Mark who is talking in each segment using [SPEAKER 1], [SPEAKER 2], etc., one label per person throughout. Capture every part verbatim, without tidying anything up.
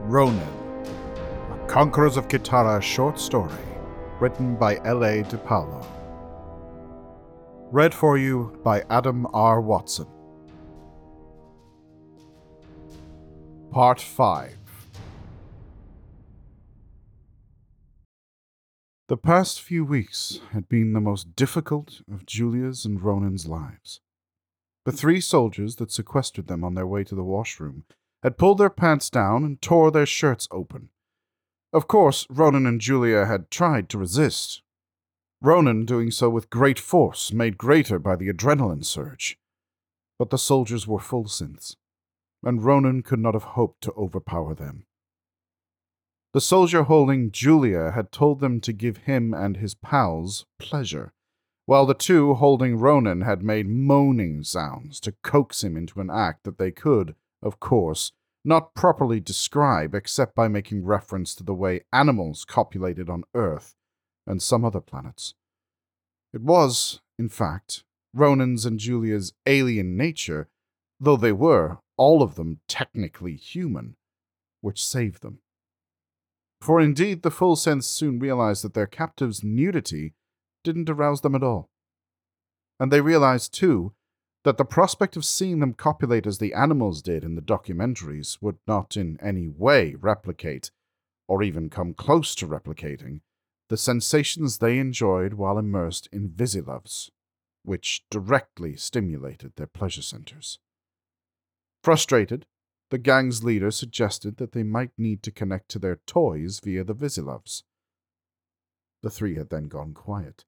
[SPEAKER 1] Ronin, a Conquerors of Kitara short story, written by L A DePaulo. Read for you by Adam R. Watson. Part five. The past few weeks had been the most difficult of Julia's and Ronin's lives. The three soldiers that sequestered them on their way to the washroom had pulled their pants down and tore their shirts open. Of course, Ronin and Julia had tried to resist. Ronin doing so with great force, made greater by the adrenaline surge. But the soldiers were full synths, and Ronin could not have hoped to overpower them. The soldier holding Julia had told them to give him and his pals pleasure, while the two holding Ronin had made moaning sounds to coax him into an act that they could, of course, not properly describe except by making reference to the way animals copulated on Earth and some other planets. It was, in fact, Ronin's and Julia's alien nature, though they were, all of them, technically human, which saved them. For indeed, the full sense soon realized that their captive's nudity didn't arouse them at all. And they realized, too, that the prospect of seeing them copulate as the animals did in the documentaries would not in any way replicate, or even come close to replicating, the sensations they enjoyed while immersed in Visiloves, which directly stimulated their pleasure centers. Frustrated, the gang's leader suggested that they might need to connect to their toys via the Visiloves. The three had then gone quiet.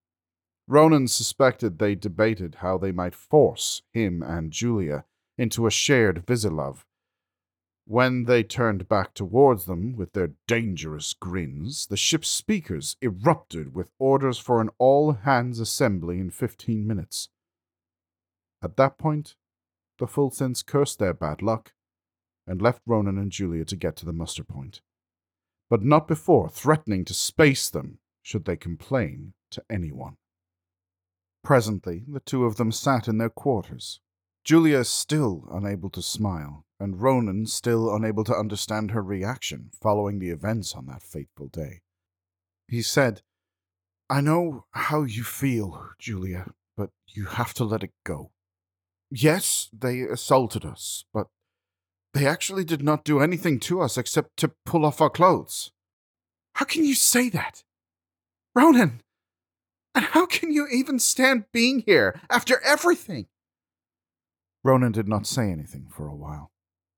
[SPEAKER 1] Ronin suspected they debated how they might force him and Julia into a shared Visilove. When they turned back towards them with their dangerous grins, the ship's speakers erupted with orders for an all-hands assembly in fifteen minutes. At that point, the full sense cursed their bad luck and left Ronin and Julia to get to the muster point, but not before threatening to space them should they complain to anyone. Presently, the two of them sat in their quarters, Julia still unable to smile, and Ronin still unable to understand her reaction following the events on that fateful day. He said, "I know how you feel, Julia, but you have to let it go. Yes, they assaulted us, but they actually did not do anything to us except to pull off our clothes." "How can you say that? Ronin! And how can you even stand being here after everything?" Ronin did not say anything for a while.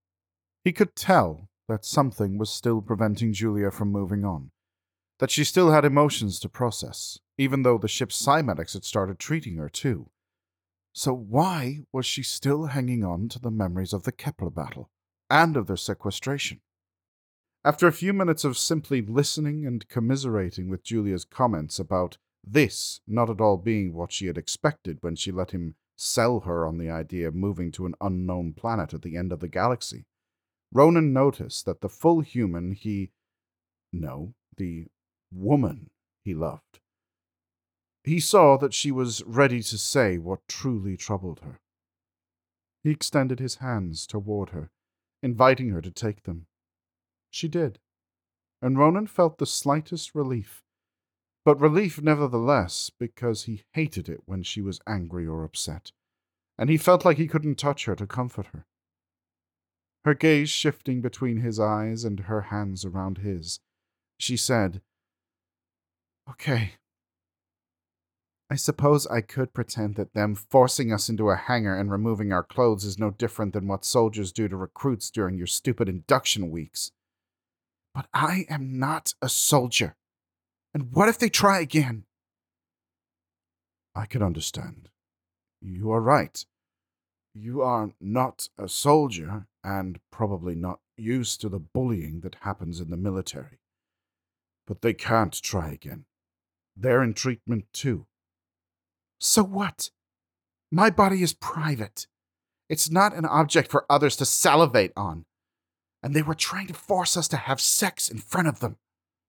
[SPEAKER 1] He could tell that something was still preventing Julia from moving on, that she still had emotions to process, even though the ship's cymatics had started treating her too. So why was she still hanging on to the memories of the Kepler battle, and of their sequestration? After a few minutes of simply listening and commiserating with Julia's comments about this not at all being what she had expected when she let him sell her on the idea of moving to an unknown planet at the end of the galaxy, Ronin noticed that the full human he... no, the woman he loved. He saw that she was ready to say what truly troubled her. He extended his hands toward her, inviting her to take them. She did, and Ronin felt the slightest relief, but relief nevertheless, because he hated it when she was angry or upset, and he felt like he couldn't touch her to comfort her. Her gaze shifting between his eyes and her hands around his, she said, "Okay, I suppose I could pretend that them forcing us into a hangar and removing our clothes is no different than what soldiers do to recruits during your stupid induction weeks. But I am not a soldier. And what if they try again?" "I can understand. You are right. You are not a soldier, and probably not used to the bullying that happens in the military. But they can't try again. They're in treatment too." "So what? My body is private. It's not an object for others to salivate on. And they were trying to force us to have sex in front of them."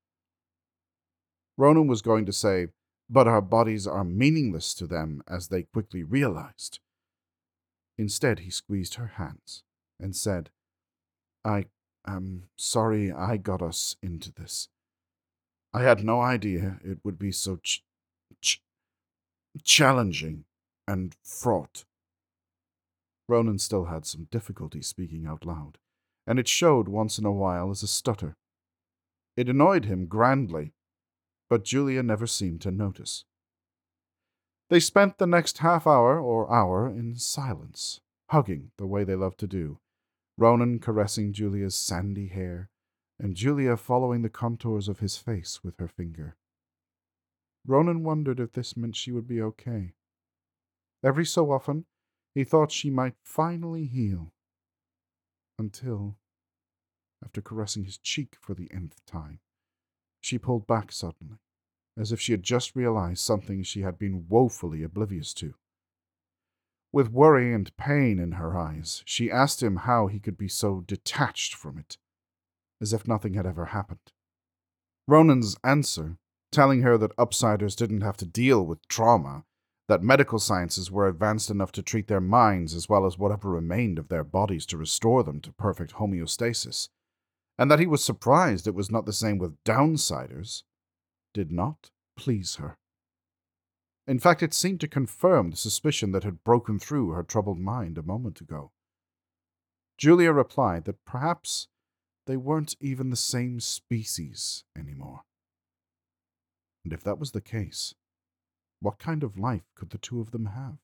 [SPEAKER 1] Ronin was going to say, "But our bodies are meaningless to them," as they quickly realized. Instead, he squeezed her hands and said, I I'm sorry I got us into this. I had no idea it would be so ch- ch- challenging and fraught. Ronan still had some difficulty speaking out loud, and it showed once in a while as a stutter. It annoyed him grandly, but Julia never seemed to notice. They spent the next half hour or hour in silence, hugging the way they loved to do, Ronan caressing Julia's sandy hair, and Julia following the contours of his face with her finger. Ronan wondered if this meant she would be okay. Every so often, he thought she might finally heal. Until, after caressing his cheek for the nth time, she pulled back suddenly, as if she had just realized something she had been woefully oblivious to. With worry and pain in her eyes, she asked him how he could be so detached from it, as if nothing had ever happened. Ronan's answer, telling her that Upsiders didn't have to deal with trauma, that medical sciences were advanced enough to treat their minds as well as whatever remained of their bodies to restore them to perfect homeostasis, and that he was surprised it was not the same with Downsiders, did not please her. In fact, it seemed to confirm the suspicion that had broken through her troubled mind a moment ago. Julia replied that perhaps they weren't even the same species anymore. And if that was the case, what kind of life could the two of them have?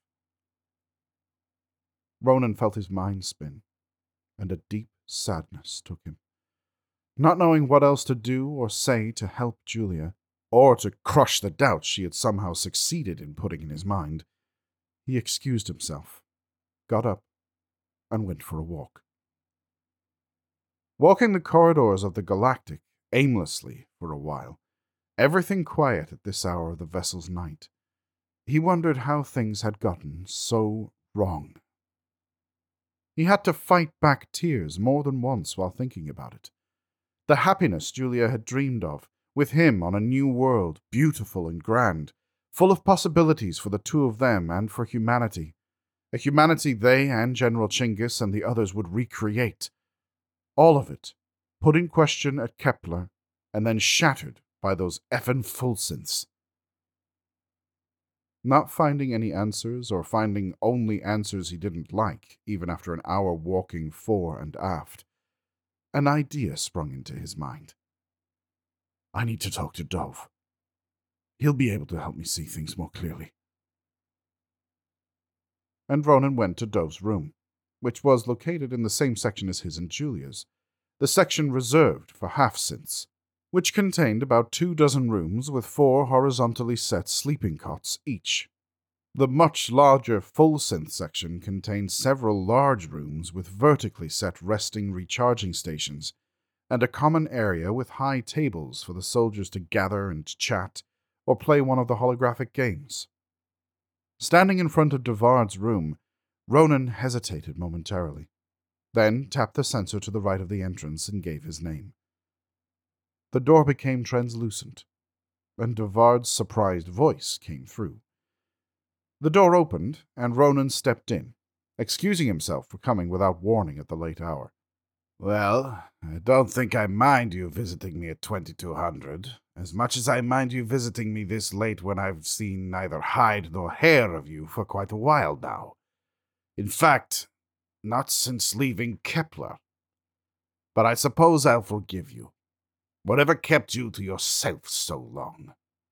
[SPEAKER 1] Ronan felt his mind spin, and a deep sadness took him. Not knowing what else to do or say to help Julia, or to crush the doubts she had somehow succeeded in putting in his mind, he excused himself, got up, and went for a walk. Walking the corridors of the Galactic aimlessly for a while, everything quiet at this hour of the vessel's night, he wondered how things had gotten so wrong. He had to fight back tears more than once while thinking about it. The happiness Julia had dreamed of, with him on a new world, beautiful and grand, full of possibilities for the two of them and for humanity. A humanity they and General Chinggis and the others would recreate. All of it, put in question at Kepler, and then shattered by those effin' Fulsynths. Not finding any answers, or finding only answers he didn't like, even after an hour walking fore and aft, an idea sprung into his mind. I need to talk to Dove. He'll be able to help me see things more clearly. And Ronan went to Dove's room, which was located in the same section as his and Julia's, the section reserved for half-synths, which contained about two dozen rooms with four horizontally set sleeping cots each. The much larger full-synth section contained several large rooms with vertically set resting recharging stations, and a common area with high tables for the soldiers to gather and chat or play one of the holographic games. Standing in front of Devard's room, Ronan hesitated momentarily, then tapped the sensor to the right of the entrance and gave his name. The door became translucent, and Devard's surprised voice came through. The door opened, and Ronan stepped in, excusing himself for coming without warning at the late hour. Well, I don't think I mind you visiting me at twenty-two hundred, as much as I mind you visiting me this late when I've seen neither hide nor hair of you for quite a while now. In fact, not since leaving Kepler. But I suppose I'll forgive you. Whatever kept you to yourself so long?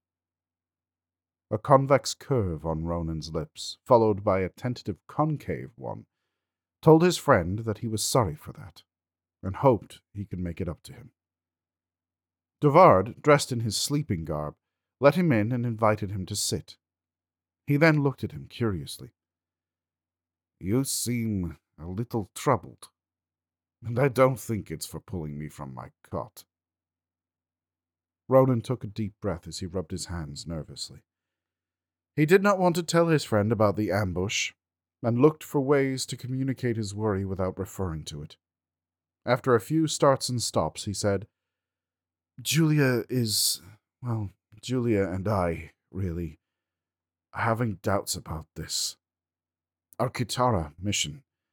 [SPEAKER 1] A convex curve on Ronan's lips, followed by a tentative concave one, told his friend that he was sorry for that, and hoped he could make it up to him. Devard, dressed in his sleeping garb, let him in and invited him to sit. He then looked at him curiously. You seem a little troubled, and I don't think it's for pulling me from my cot. Ronan took a deep breath as he rubbed his hands nervously. He did not want to tell his friend about the ambush, and looked for ways to communicate his worry without referring to it. After a few starts and stops, he said, Julia is, well, Julia and I, really, are having doubts about this. Our Kitara mission.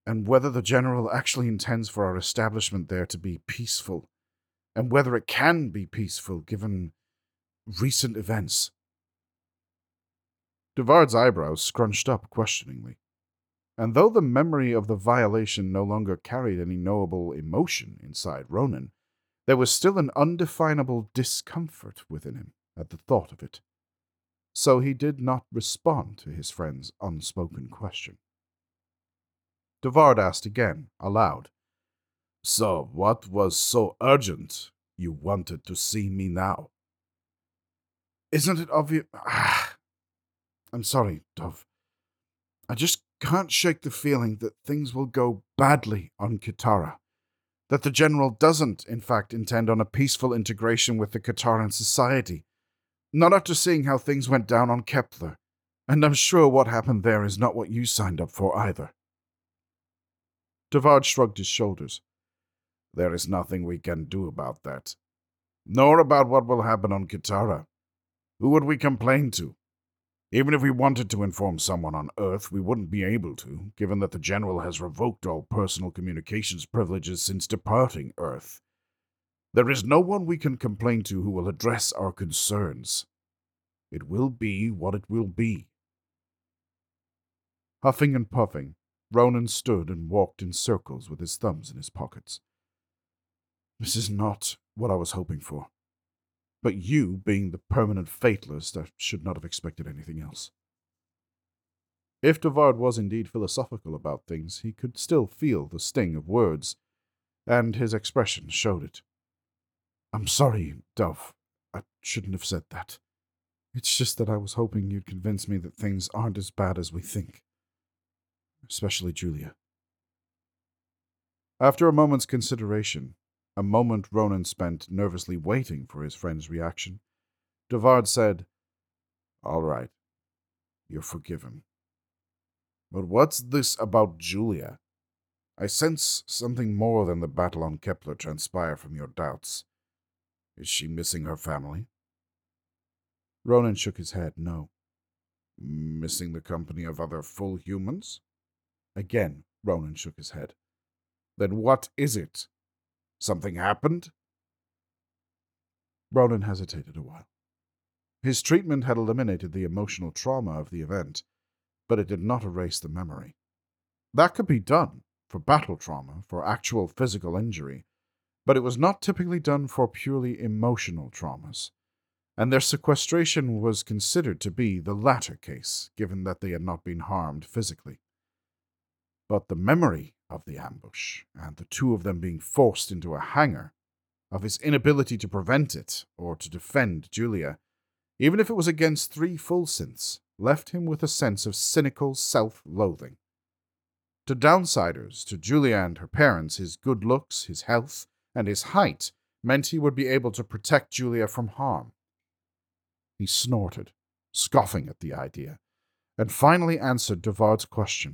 [SPEAKER 1] and whether the General actually intends for our establishment there to be peaceful, and whether it can be peaceful given recent events. Devard's eyebrows scrunched up questioningly, and though the memory of the violation no longer carried any knowable emotion inside Ronan, there was still an undefinable discomfort within him at the thought of it. So he did not respond to his friend's unspoken question. Devard asked again, aloud, "So what was so urgent you wanted to see me now?" "Isn't it obvious? Ah, I'm sorry, Dove. I just can't shake the feeling that things will go badly on Kitara. That the General doesn't, in fact, intend on a peaceful integration with the Kitaran society. Not after seeing how things went down on Kepler. And I'm sure what happened there is not what you signed up for either." Devard shrugged his shoulders. "There is nothing we can do about that. Nor about what will happen on Kitara. Who would we complain to? Even if we wanted to inform someone on Earth, we wouldn't be able to, given that the General has revoked all personal communications privileges since departing Earth. There is no one we can complain to who will address our concerns. It will be what it will be." Huffing and puffing, Ronan stood and walked in circles with his thumbs in his pockets. "This is not what I was hoping for. But you, being the permanent fatalist, I should not have expected anything else." If Devard was indeed philosophical about things, he could still feel the sting of words, and his expression showed it. "I'm sorry, Dove. I shouldn't have said that. It's just that I was hoping you'd convince me that things aren't as bad as we think. Especially Julia." After a moment's consideration, a moment Ronan spent nervously waiting for his friend's reaction, Devard said, "All right. You're forgiven. But what's this about Julia? I sense something more than the battle on Kepler transpire from your doubts. Is she missing her family?" Ronan shook his head, no. "Missing the company of other full humans?" Again, Ronan shook his head. "Then what is it? Something happened?" Ronan hesitated a while. His treatment had eliminated the emotional trauma of the event, but it did not erase the memory. That could be done for battle trauma, for actual physical injury, but it was not typically done for purely emotional traumas, and their sequestration was considered to be the latter case, given that they had not been harmed physically. But the memory of the ambush, and the two of them being forced into a hangar, of his inability to prevent it or to defend Julia, even if it was against three full synths, left him with a sense of cynical self-loathing. To downsiders, to Julia and her parents, his good looks, his health, and his height meant he would be able to protect Julia from harm. He snorted, scoffing at the idea, and finally answered Devard's question.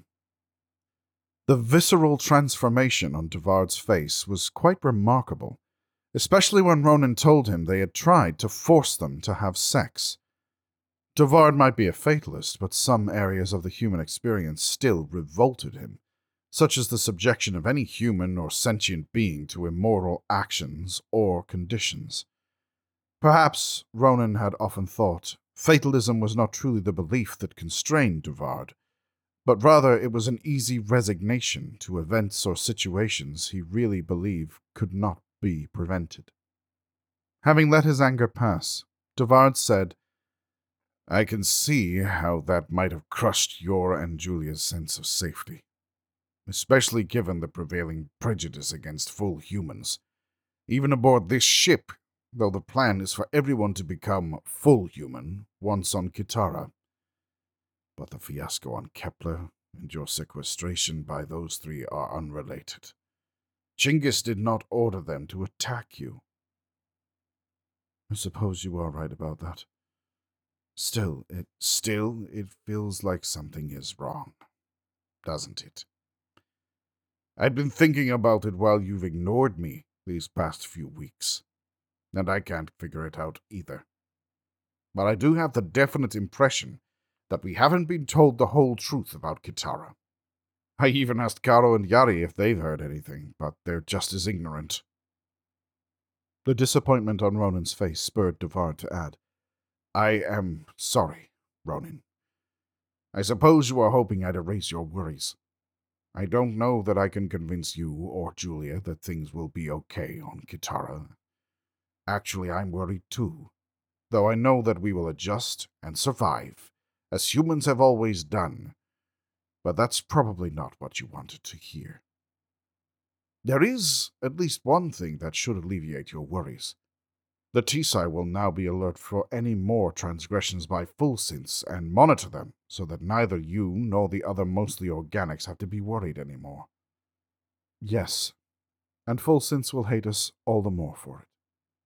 [SPEAKER 1] The visceral transformation on Devard's face was quite remarkable, especially when Ronan told him they had tried to force them to have sex. Devard might be a fatalist, but some areas of the human experience still revolted him, such as the subjection of any human or sentient being to immoral actions or conditions. Perhaps, Ronan had often thought, fatalism was not truly the belief that constrained Devard, but rather it was an easy resignation to events or situations he really believed could not be prevented. Having let his anger pass, Devard said, "I can see how that might have crushed your and Julia's sense of safety, especially given the prevailing prejudice against full humans. Even aboard this ship, though the plan is for everyone to become full human once on Kitara. But the fiasco on Kepler and your sequestration by those three are unrelated. Chinggis did not order them to attack you." "I suppose you are right about that. Still, it still it feels like something is wrong, doesn't it? I've been thinking about it while you've ignored me these past few weeks, and I can't figure it out either. But I do have the definite impression that we haven't been told the whole truth about Kitara. I even asked Karo and Yari if they've heard anything, but they're just as ignorant. The disappointment on Ronan's face spurred Devard to add, I am sorry, Ronan. I suppose you are hoping I'd erase your worries. I don't know that I can convince you or Julia that things will be okay on Kitara. Actually, I'm worried too, though I know that we will adjust and survive, as humans have always done. But that's probably not what you wanted to hear. There is at least one thing that should alleviate your worries. The Tisai will now be alert for any more transgressions by Full Synths and monitor them, so that neither you nor the other mostly organics have to be worried anymore. Yes, and Full Synths will hate us all the more for it.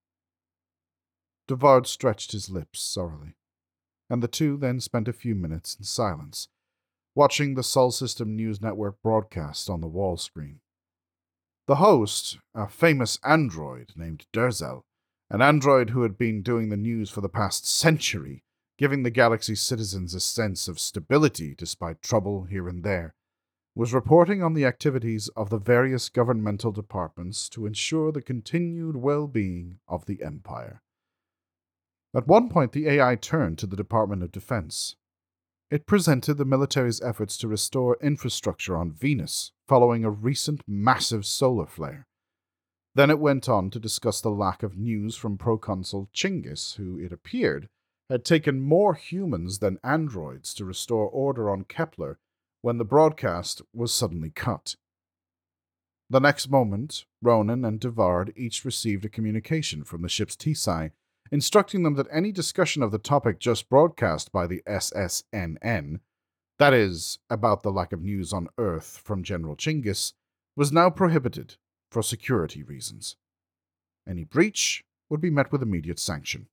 [SPEAKER 1] Devard stretched his lips sorrowfully, and the two then spent a few minutes in silence, watching the Sol System News Network broadcast on the wall screen. The host, a famous android named Derzel, an android who had been doing the news for the past century, giving the galaxy's citizens a sense of stability despite trouble here and there, was reporting on the activities of the various governmental departments to ensure the continued well-being of the Empire. At one point, the A I turned to the Department of Defense. It presented the military's efforts to restore infrastructure on Venus following a recent massive solar flare. Then it went on to discuss the lack of news from Proconsul Chinggis, who, it appeared, had taken more humans than androids to restore order on Kepler when the broadcast was suddenly cut. The next moment, Ronan and Devard each received a communication from the ship's Tisai, instructing them that any discussion of the topic just broadcast by the S S N N, that is, about the lack of news on Earth from General Chinggis, was now prohibited for security reasons. Any breach would be met with immediate sanction.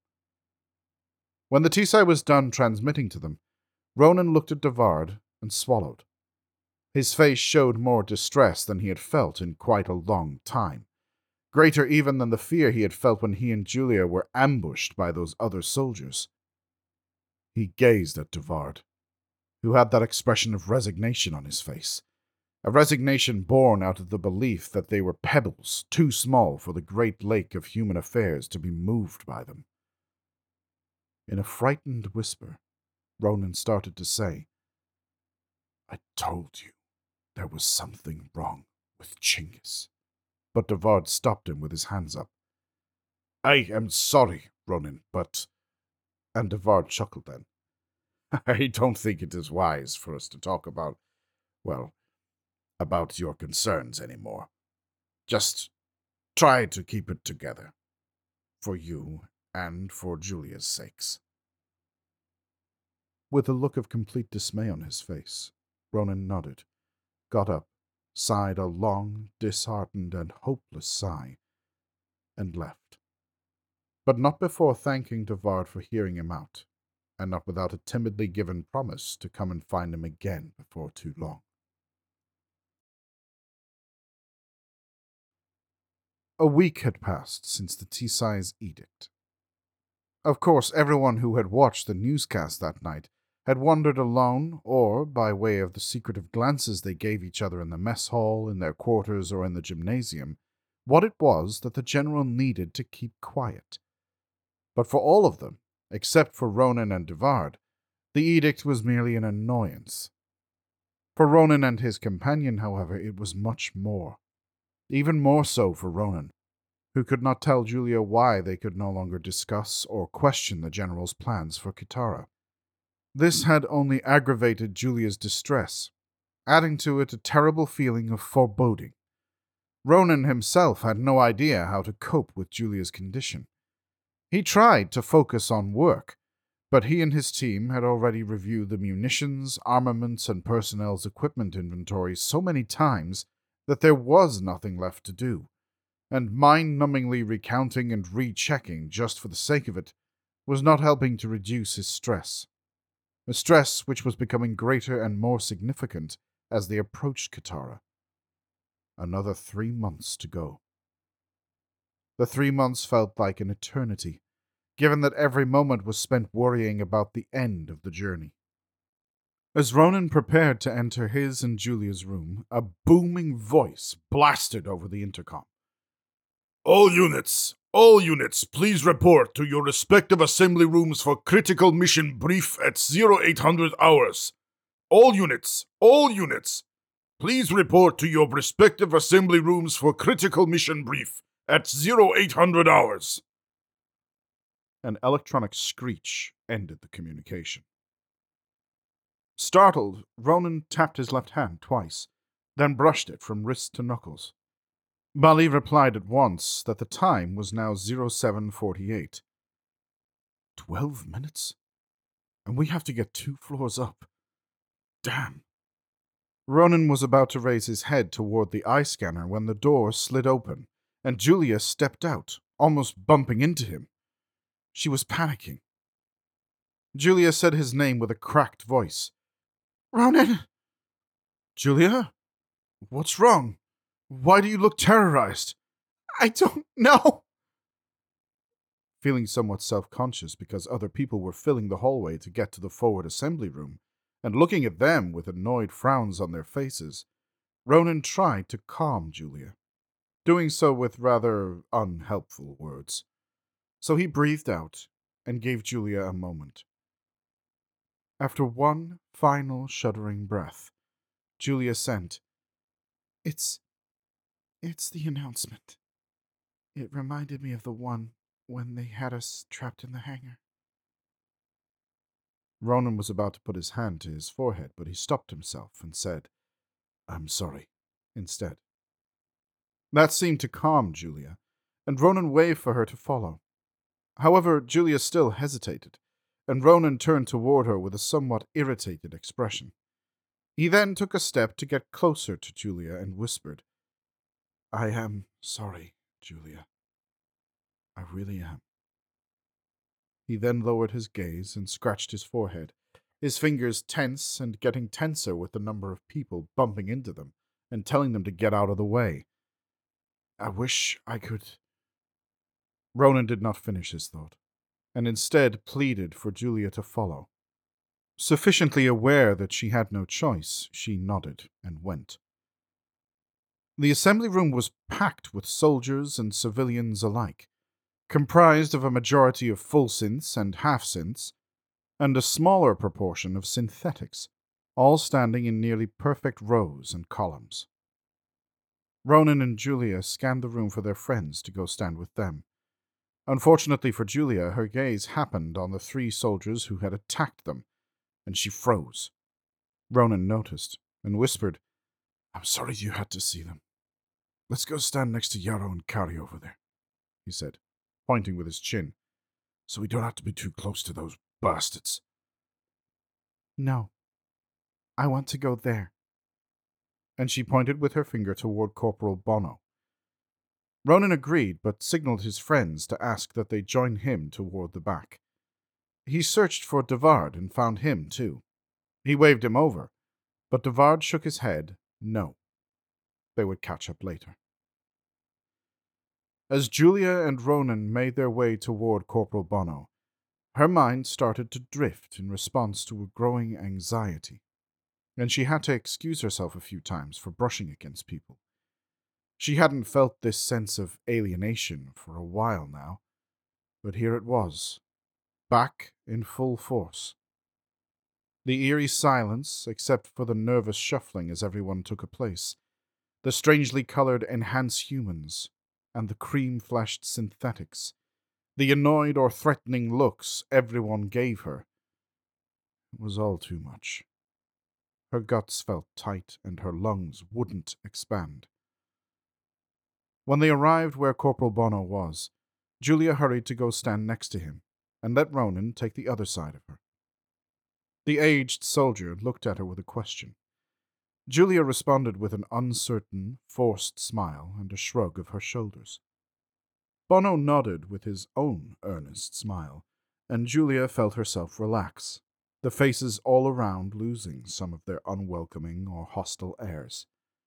[SPEAKER 1] When the Tisai was done transmitting to them, Ronan looked at Devard and swallowed. His face showed more distress than he had felt in quite a long time, greater even than the fear he had felt when he and Julia were ambushed by those other soldiers. He gazed at Devard, who had that expression of resignation on his face, a resignation born out of the belief that they were pebbles too small for the great lake of human affairs to be moved by them. In a frightened whisper, Ronan started to say, I told you there was something wrong with Chinggis. But Devard stopped him with his hands up. I am sorry, Ronan, but... And Devard chuckled then. I don't think it is wise for us to talk about, well, about your concerns anymore. Just try to keep it together. For you and for Julia's sakes. With a look of complete dismay on his face, Ronan nodded, got up, sighed a long, disheartened, and hopeless sigh, and left. But not before thanking Devard for hearing him out, and not without a timidly given promise to come and find him again before too long. A week had passed since the Tisai's edict. Of course, everyone who had watched the newscast that night had wondered alone, or by way of the secretive glances they gave each other in the mess hall, in their quarters, or in the gymnasium, what it was that the general needed to keep quiet. But for all of them, except for Ronan and Devard, the edict was merely an annoyance. For Ronan and his companion, however, it was much more. Even more so for Ronan, who could not tell Julia why they could no longer discuss or question the general's plans for Kitara. This had only aggravated Julia's distress, adding to it a terrible feeling of foreboding. Ronan himself had no idea how to cope with Julia's condition. He tried to focus on work, but he and his team had already reviewed the munitions, armaments, and personnel's equipment inventories so many times that there was nothing left to do, and mind-numbingly recounting and rechecking just for the sake of it was not helping to reduce his stress. A stress which was becoming greater and more significant as they approached Kitara. Another three months to go. The three months felt like an eternity, given that every moment was spent worrying about the end of the journey. As Ronan prepared to enter his and Julia's room, a booming voice blasted over the intercom.
[SPEAKER 2] All units, all units, please report to your respective assembly rooms for critical mission brief at eight hundred hours. All units, all units, please report to your respective assembly rooms for critical mission brief at eight hundred hours.
[SPEAKER 1] An electronic screech ended the communication. Startled, Ronan tapped his left hand twice, then brushed it from wrist to knuckles. Bali replied at once that the time was now seven forty-eight. Twelve minutes? And we have to get two floors up. Damn. Ronan was about to raise his head toward the eye scanner when the door slid open, and Julia stepped out, almost bumping into him. She was panicking. Julia said his name with a cracked voice. Ronan! Julia? What's wrong? Why do you look terrorized? I don't know. Feeling somewhat self-conscious because other people were filling the hallway to get to the forward assembly room, and looking at them with annoyed frowns on their faces, Ronan tried to calm Julia, doing so with rather unhelpful words. So he breathed out and gave Julia a moment. After one final shuddering breath, Julia sent, It's... it's the announcement. It reminded me of the one when they had us trapped in the hangar. Ronan was about to put his hand to his forehead, but he stopped himself and said, I'm sorry, instead. That seemed to calm Julia, and Ronan waved for her to follow. However, Julia still hesitated, and Ronan turned toward her with a somewhat irritated expression. He then took a step to get closer to Julia and whispered, I am sorry, Julia. I really am. He then lowered his gaze and scratched his forehead, his fingers tense and getting tenser with the number of people bumping into them and telling them to get out of the way. I wish I could... Ronan did not finish his thought, and instead pleaded for Julia to follow. Sufficiently aware that she had no choice, she nodded and went. The assembly room was packed with soldiers and civilians alike, comprised of a majority of full synths and half synths, and a smaller proportion of synthetics, all standing in nearly perfect rows and columns. Ronan and Julia scanned the room for their friends to go stand with them. Unfortunately for Julia, her gaze happened on the three soldiers who had attacked them, and she froze. Ronan noticed and whispered, I'm sorry you had to see them. Let's go stand next to Yarrow and Kari over there, he said, pointing with his chin, so we don't have to be too close to those bastards. No, I want to go there. And she pointed with her finger toward Corporal Bono. Ronan agreed, but signaled his friends to ask that they join him toward the back. He searched for Devard and found him, too. He waved him over, but Devard shook his head, no. They would catch up later. As Julia and Ronan made their way toward Corporal Bono, her mind started to drift in response to a growing anxiety, and she had to excuse herself a few times for brushing against people. She hadn't felt this sense of alienation for a while now, but here it was, back in full force. The eerie silence, except for the nervous shuffling as everyone took a place, the strangely colored enhanced humans, and the cream-fleshed synthetics, the annoyed or threatening looks everyone gave her. It was all too much. Her guts felt tight and her lungs wouldn't expand. When they arrived where Corporal Bono was, Julia hurried to go stand next to him and let Ronan take the other side of her. The aged soldier looked at her with a question. Julia responded with an uncertain, forced smile and a shrug of her shoulders. Bono nodded with his own earnest smile, and Julia felt herself relax, the faces all around losing some of their unwelcoming or hostile airs.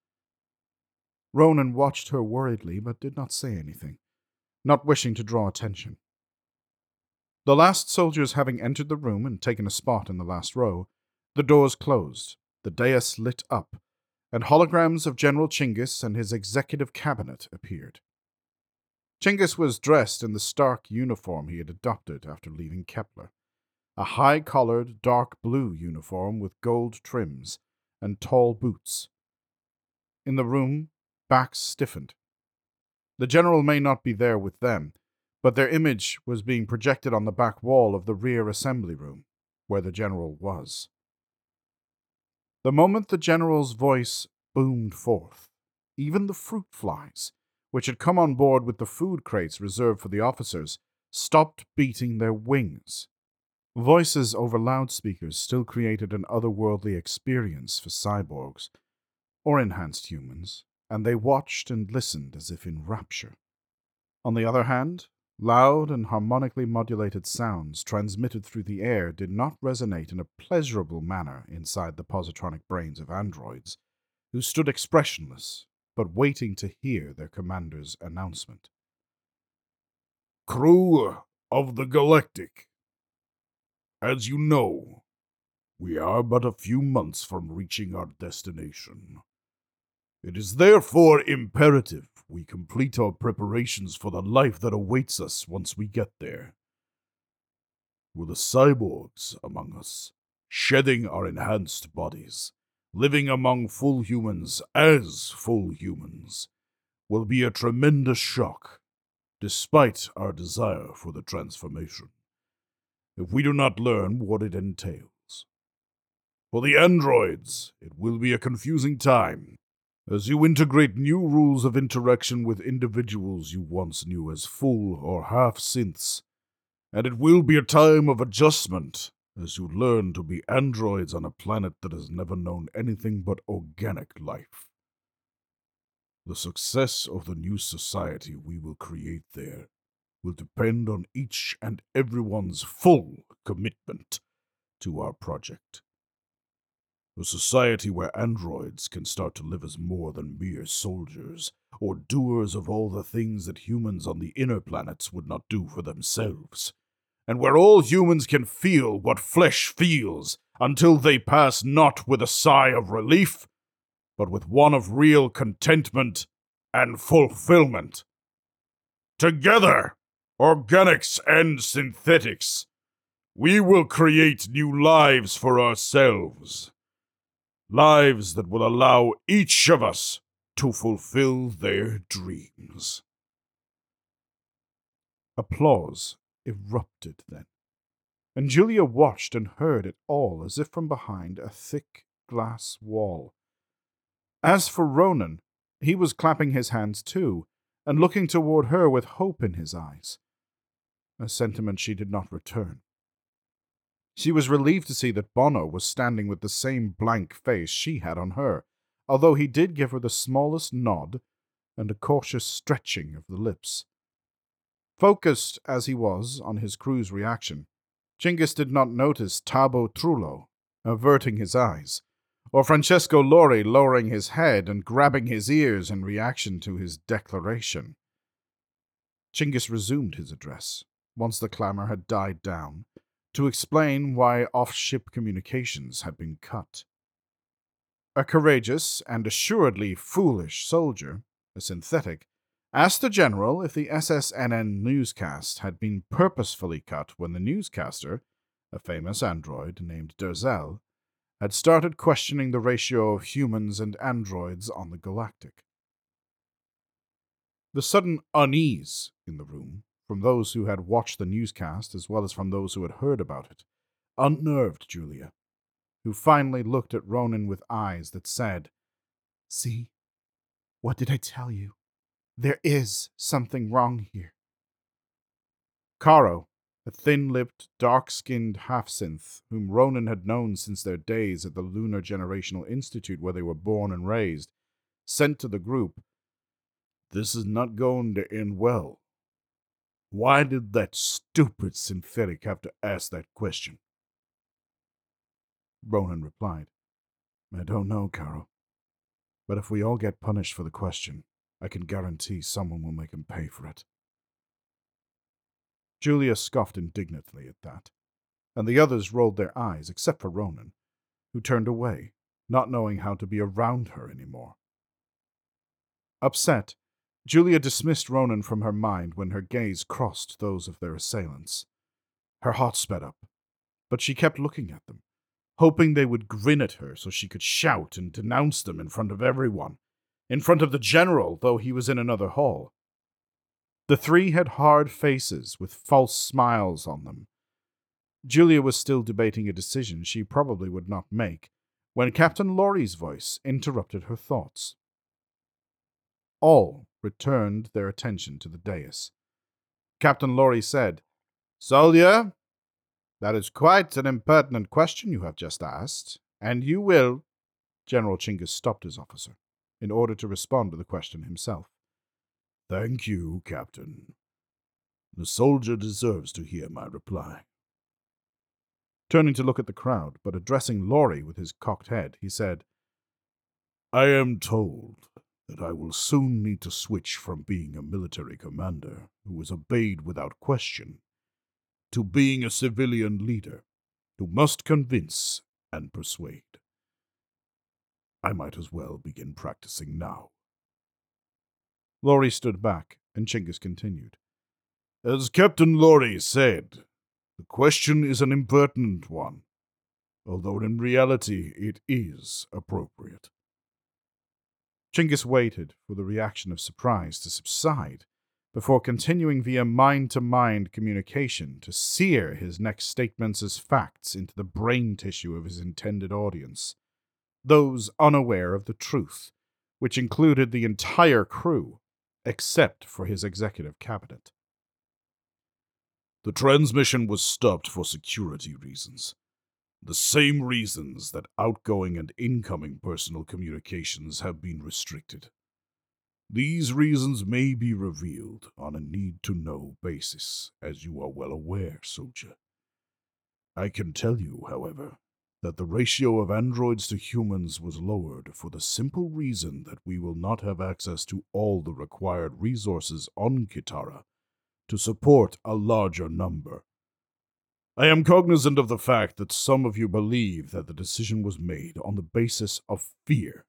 [SPEAKER 1] Ronan watched her worriedly but did not say anything, not wishing to draw attention. The last soldiers having entered the room and taken a spot in the last row, The doors closed, the dais lit up, and holograms of General Chinggis and his executive cabinet appeared. Chinggis was dressed in the stark uniform he had adopted after leaving Kepler, a high-collared, dark blue uniform with gold trims and tall boots. In the room, backs stiffened. The general may not be there with them, but their image was being projected on the back wall of the rear assembly room, where the general was. The moment the general's voice boomed forth, even the fruit flies, which had come on board with the food crates reserved for the officers, stopped beating their wings. Voices over loudspeakers still created an otherworldly experience for cyborgs, or enhanced humans, and they watched and listened as if in rapture. On the other hand, loud and harmonically modulated sounds transmitted through the air did not resonate in a pleasurable manner inside the positronic brains of androids, who stood expressionless, but waiting to hear their commander's announcement.
[SPEAKER 2] Crew of the Galactic, as you know, we are but a few months from reaching our destination. It is therefore imperative we complete our preparations for the life that awaits us once we get there. Will the cyborgs among us, shedding our enhanced bodies, living among full humans as full humans, will be a tremendous shock, despite our desire for the transformation, if we do not learn what it entails. For the androids, it will be a confusing time, as you integrate new rules of interaction with individuals you once knew as full or half synths, and it will be a time of adjustment as you learn to be androids on a planet that has never known anything but organic life. The success of the new society we will create there will depend on each and everyone's full commitment to our project. A society where androids can start to live as more than mere soldiers, or doers of all the things that humans on the inner planets would not do for themselves, and where all humans can feel what flesh feels until they pass not with a sigh of relief, but with one of real contentment and fulfillment. Together, organics and synthetics, we will create new lives for ourselves. Lives that will allow each of us to fulfill their dreams.
[SPEAKER 1] Applause erupted then, and Julia watched and heard it all as if from behind a thick glass wall. As for Ronan, he was clapping his hands too, and looking toward her with hope in his eyes, a sentiment she did not return. She was relieved to see that Bono was standing with the same blank face she had on her, although he did give her the smallest nod and a cautious stretching of the lips. Focused as he was on his crew's reaction, Chinggis did not notice Tabo Trullo averting his eyes, or Francesco Lori lowering his head and grabbing his ears in reaction to his declaration. Chinggis resumed his address, once the clamor had died down, to explain why off-ship communications had been cut. A courageous and assuredly foolish soldier, a synthetic, asked the general if the S S N N newscast had been purposefully cut when the newscaster, a famous android named Derzel, had started questioning the ratio of humans and androids on the Galactic. The sudden unease in the room, from those who had watched the newscast as well as from those who had heard about it, unnerved Julia, who finally looked at Ronan with eyes that said, "See, what did I tell you? There is something wrong here." Caro, a thin-lipped, dark-skinned half-synth whom Ronan had known since their days at the Lunar Generational Institute where they were born and raised, sent to the group, "This is not going to end well. Why did that stupid synthetic have to ask that question?" Ronan replied, "I don't know, Caro. But if we all get punished for the question, I can guarantee someone will make him pay for it." Julia scoffed indignantly at that, and the others rolled their eyes, except for Ronan, who turned away, not knowing how to be around her anymore. Upset, Julia dismissed Ronan from her mind when her gaze crossed those of their assailants. Her heart sped up, but she kept looking at them, hoping they would grin at her so she could shout and denounce them in front of everyone, in front of the general, though he was in another hall. The three had hard faces with false smiles on them. Julia was still debating a decision she probably would not make when Captain Lorry's voice interrupted her thoughts. All returned their attention to the dais. Captain Lorry said, "Soldier, that is quite an impertinent question you have just asked, and you will—" General Chinggis stopped his officer in order to respond to the question himself.
[SPEAKER 2] "Thank you, Captain. The soldier deserves to hear my reply."
[SPEAKER 1] Turning to look at the crowd, but addressing Lorry with his cocked head, he said,
[SPEAKER 2] "I am told that I will soon need to switch from being a military commander who is obeyed without question to being a civilian leader who must convince and persuade. I might as well begin practicing now."
[SPEAKER 1] Lorry stood back, and Chinggis continued.
[SPEAKER 2] "As Captain Lorry said, the question is an impertinent one, although in reality it is appropriate."
[SPEAKER 1] Chinggis waited for the reaction of surprise to subside before continuing via mind-to-mind communication to sear his next statements as facts into the brain tissue of his intended audience, those unaware of the truth, which included the entire crew, except for his executive cabinet.
[SPEAKER 2] "The transmission was stopped for security reasons. The same reasons that outgoing and incoming personal communications have been restricted. These reasons may be revealed on a need-to-know basis, as you are well aware, soldier. I can tell you, however, that the ratio of androids to humans was lowered for the simple reason that we will not have access to all the required resources on Kitara to support a larger number. I am cognizant of the fact that some of you believe that the decision was made on the basis of fear.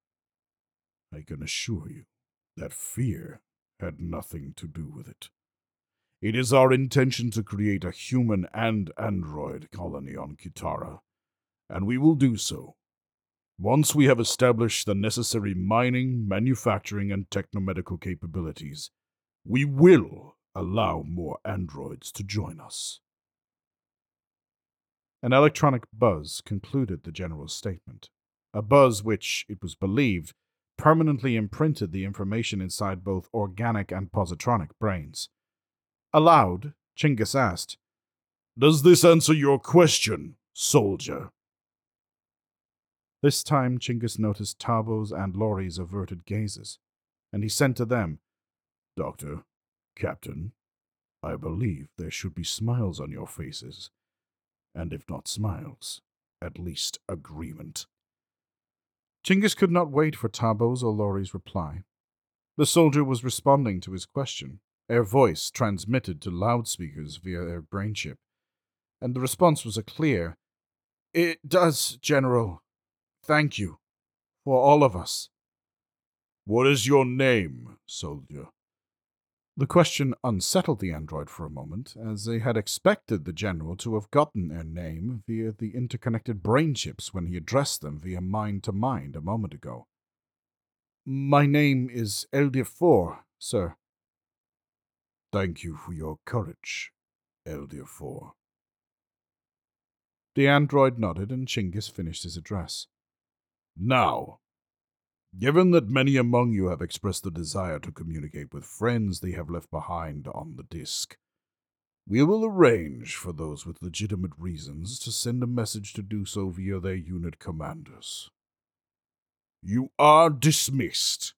[SPEAKER 2] I can assure you that fear had nothing to do with it. It is our intention to create a human and android colony on Kitara, and we will do so once we have established the necessary mining, manufacturing, and technomedical capabilities. We will allow more androids to join us."
[SPEAKER 1] An electronic buzz concluded the general's statement, a buzz which, it was believed, permanently imprinted the information inside both organic and positronic brains. Aloud, Chinggis asked,
[SPEAKER 2] "Does this answer your question, soldier?"
[SPEAKER 1] This time Chinggis noticed Tabo's and Lorry's averted gazes, and he said to them,
[SPEAKER 2] "Doctor, Captain, I believe there should be smiles on your faces, and if not smiles, at least agreement."
[SPEAKER 1] Chinggis could not wait for Tabo's or Lorry's reply. The soldier was responding to his question, their voice transmitted to loudspeakers via their brain chip, and the response was a clear, "It does, General. Thank you. For all of us."
[SPEAKER 2] "What is your name, soldier?"
[SPEAKER 1] The question unsettled the android for a moment, as they had expected the general to have gotten their name via the interconnected brain chips when he addressed them via mind-to-mind a moment ago. "My name is Eldir Four, sir."
[SPEAKER 2] "Thank you for your courage, Eldir Four."
[SPEAKER 1] The android nodded, and Chinggis finished his address.
[SPEAKER 2] "Now, given that many among you have expressed the desire to communicate with friends they have left behind on the disk, we will arrange for those with legitimate reasons to send a message to do so via their unit commanders. You are dismissed."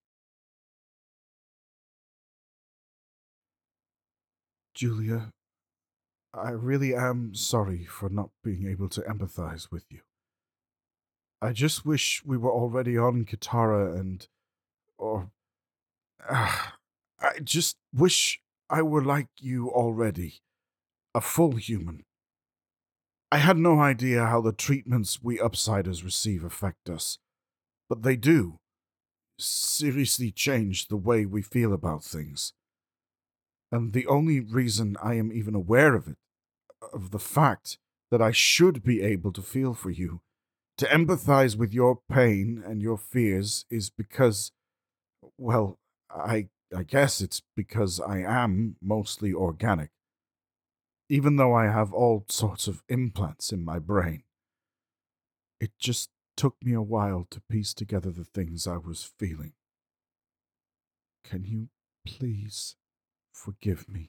[SPEAKER 1] Julia, I really am sorry for not being able to empathize with you. I just wish we were already on Kitara and... or... Uh, I just wish I were like you already. A full human. I had no idea how the treatments we Upsiders receive affect us, but they do seriously change the way we feel about things. And the only reason I am even aware of it, of the fact that I should be able to feel for you, to empathize with your pain and your fears, is because, well, I, I guess it's because I am mostly organic, even though I have all sorts of implants in my brain. It just took me a while to piece together the things I was feeling. Can you please forgive me?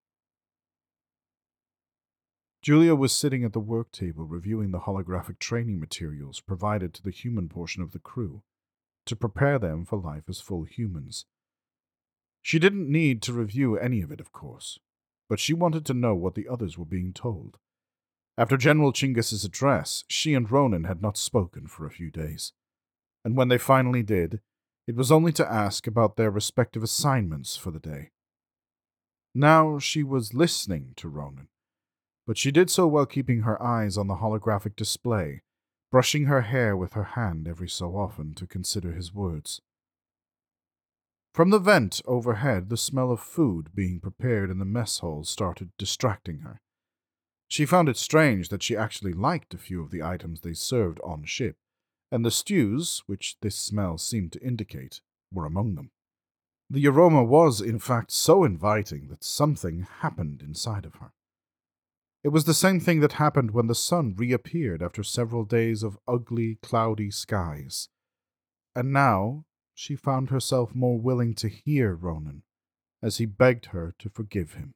[SPEAKER 1] Julia was sitting at the work table reviewing the holographic training materials provided to the human portion of the crew to prepare them for life as full humans. She didn't need to review any of it, of course, but she wanted to know what the others were being told. After General Chinggis's address, she and Ronan had not spoken for a few days, and when they finally did, it was only to ask about their respective assignments for the day. Now she was listening to Ronan, but she did so while keeping her eyes on the holographic display, brushing her hair with her hand every so often to consider his words. From the vent overhead, the smell of food being prepared in the mess hall started distracting her. She found it strange that she actually liked a few of the items they served on ship, and the stews, which this smell seemed to indicate, were among them. The aroma was, in fact, so inviting that something happened inside of her. It was the same thing that happened when the sun reappeared after several days of ugly, cloudy skies. And now she found herself more willing to hear Ronan as he begged her to forgive him.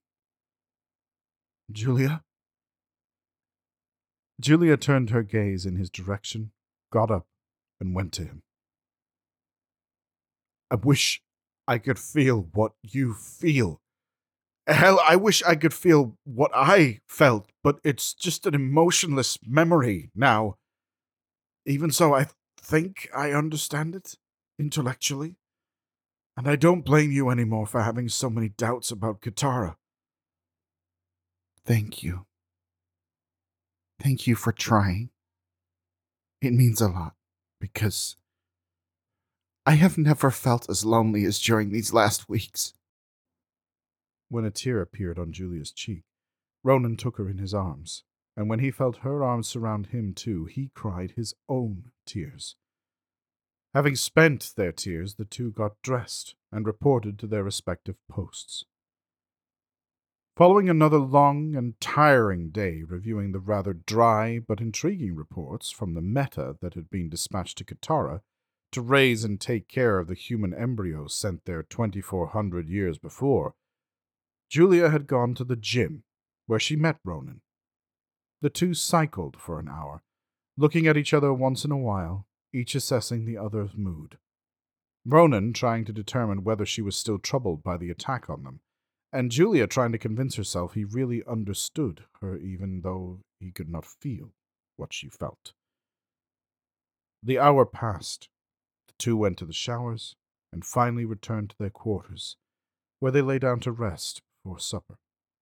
[SPEAKER 1] Julia? Julia turned her gaze in his direction, got up, and went to him. I wish I could feel what you feel. Hell, I wish I could feel what I felt, but it's just an emotionless memory now. Even so, I think I understand it, intellectually. And I don't blame you anymore for having so many doubts about Katara. Thank you. Thank you for trying. It means a lot, because I have never felt as lonely as during these last weeks. When a tear appeared on Julia's cheek, Ronan took her in his arms, and when he felt her arms surround him too, he cried his own tears. Having spent their tears, the two got dressed and reported to their respective posts. Following another long and tiring day reviewing the rather dry but intriguing reports from the Meta that had been dispatched to Katara to raise and take care of the human embryos sent there twenty-four hundred years before, Julia had gone to the gym, where she met Ronan. The two cycled for an hour, looking at each other once in a while, each assessing the other's mood. Ronan trying to determine whether she was still troubled by the attack on them, and Julia trying to convince herself he really understood her even though he could not feel what she felt. The hour passed. The two went to the showers, and finally returned to their quarters, where they lay down to rest before supper.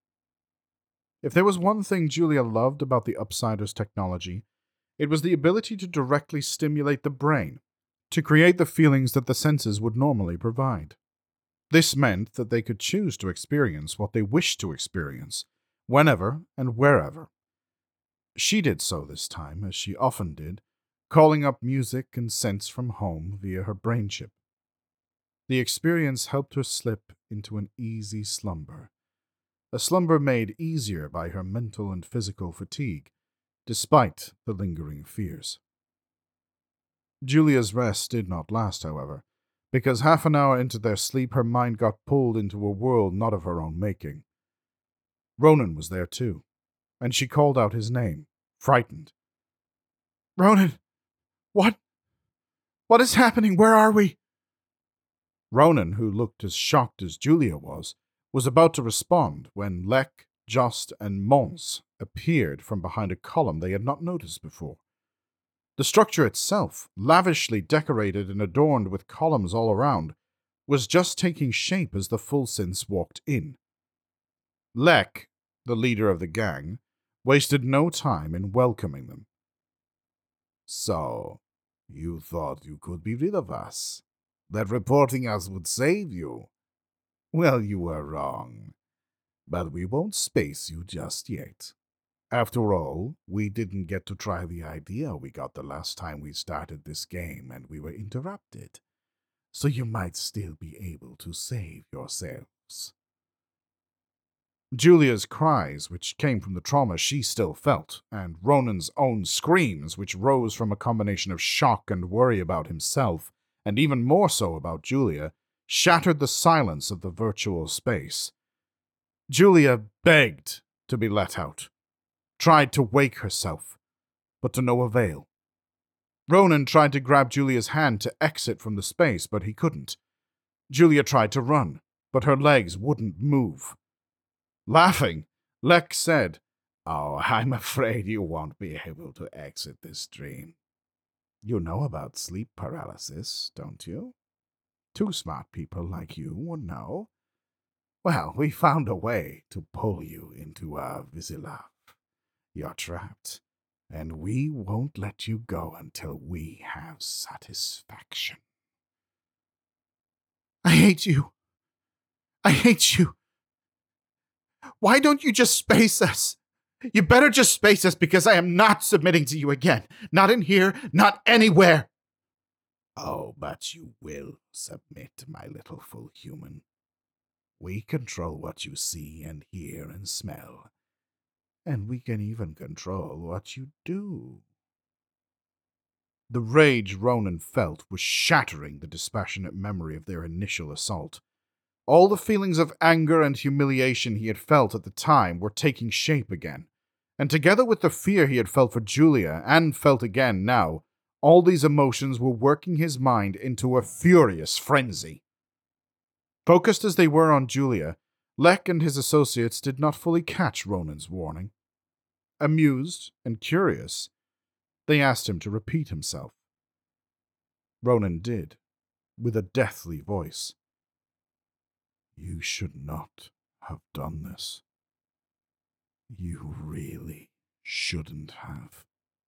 [SPEAKER 1] If there was one thing Julia loved about the Upsiders' technology, it was the ability to directly stimulate the brain, to create the feelings that the senses would normally provide. This meant that they could choose to experience what they wished to experience, whenever and wherever. She did so this time, as she often did, calling up music and scents from home via her brain chip. The experience helped her slip into an easy slumber, a slumber made easier by her mental and physical fatigue, despite the lingering fears. Julia's rest did not last, however, because half an hour into their sleep her mind got pulled into a world not of her own making. Ronan was there too, and she called out his name, frightened. Ronan! What? What is happening? Where are we? Ronan, who looked as shocked as Julia was, was about to respond when Lek, Jost, and Mons appeared from behind a column they had not noticed before. The structure itself, lavishly decorated and adorned with columns all around, was just taking shape as the Fulsins walked in. Lek, the leader of the gang, wasted no time in welcoming them. So, you thought you could be rid of us? That reporting us would save you? Well, you were wrong. But we won't space you just yet. After all, we didn't get to try the idea we got the last time we started this game and we were interrupted. So you might still be able to save yourselves. Julia's cries, which came from the trauma she still felt, and Ronan's own screams, which rose from a combination of shock and worry about himself, and even more so about Julia, shattered the silence of the virtual space. Julia begged to be let out, tried to wake herself, but to no avail. Ronan tried to grab Julia's hand to exit from the space, but he couldn't. Julia tried to run, but her legs wouldn't move. Laughing, Lek said, "Oh, I'm afraid you won't be able to exit this dream. You know about sleep paralysis, don't you? Two smart people like you would know. Well, we found a way to pull you into our Visilav. You're trapped, and we won't let you go until we have satisfaction." I hate you. I hate you. Why don't you just space us? You better just space us, because I am not submitting to you again. Not in here, not anywhere. Oh, but you will submit, my little full human. We control what you see and hear and smell, and we can even control what you do. The rage Ronan felt was shattering the dispassionate memory of their initial assault. All the feelings of anger and humiliation he had felt at the time were taking shape again, and together with the fear he had felt for Julia, and felt again now, all these emotions were working his mind into a furious frenzy. Focused as they were on Julia, Lek and his associates did not fully catch Ronan's warning. Amused and curious, they asked him to repeat himself. Ronan did, with a deathly voice. You should not have done this. You really shouldn't have.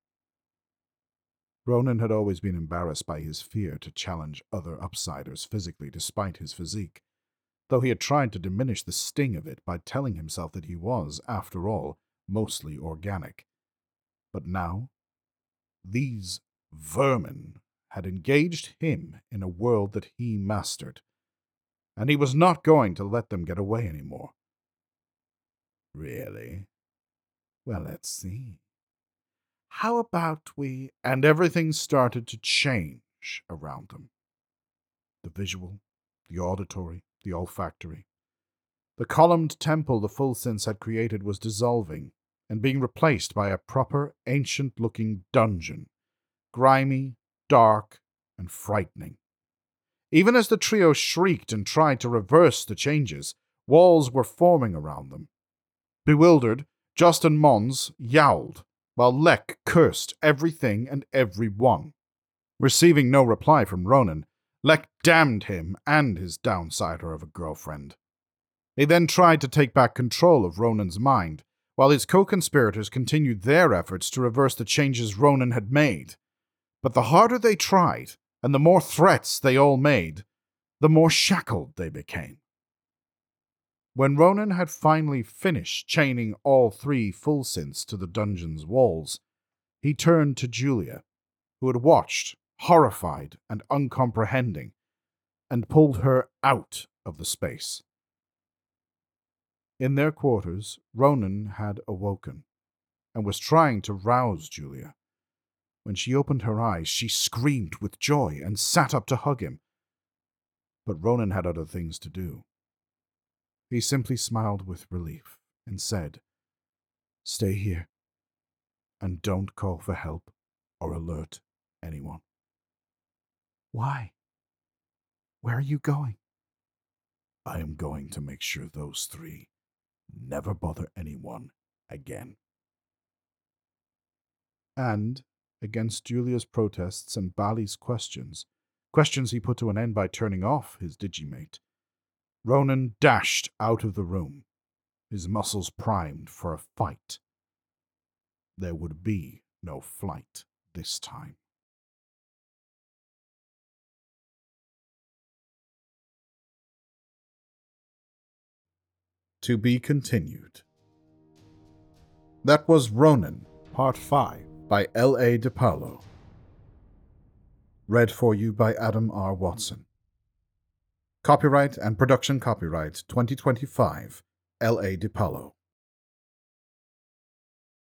[SPEAKER 1] Ronan had always been embarrassed by his fear to challenge other Upsiders physically despite his physique, though he had tried to diminish the sting of it by telling himself that he was, after all, mostly organic. But now, these vermin had engaged him in a world that he mastered, and he was not going to let them get away anymore. Really? Well, let's see. How about we... And everything started to change around them. The visual, the auditory, the olfactory. The columned temple the Fulsense had created was dissolving and being replaced by a proper, ancient-looking dungeon, grimy, dark, and frightening. Even as the trio shrieked and tried to reverse the changes, walls were forming around them. Bewildered, Justin Mons yowled, while Lek cursed everything and everyone. Receiving no reply from Ronan, Lek damned him and his downsider of a girlfriend. He then tried to take back control of Ronan's mind, while his co-conspirators continued their efforts to reverse the changes Ronan had made. But the harder they tried, and the more threats they all made, the more shackled they became. When Ronan had finally finished chaining all three Fulsense to the dungeon's walls, he turned to Julia, who had watched, horrified and uncomprehending, and pulled her out of the space. In their quarters, Ronan had awoken, and was trying to rouse Julia. When she opened her eyes, she screamed with joy and sat up to hug him. But Ronan had other things to do. He simply smiled with relief and said, "Stay here, and don't call for help or alert anyone." "Why? Where are you going?" "I am going to make sure those three never bother anyone again." And, against Julia's protests and Bali's questions, questions he put to an end by turning off his Digimate, Ronan dashed out of the room, his muscles primed for a fight. there would be no flight this time. To be continued. That was Ronin, Part five, by L A DiPaolo. Read for you by Adam R. Watson. Copyright and production copyright twenty twenty-five, L A DiPaolo.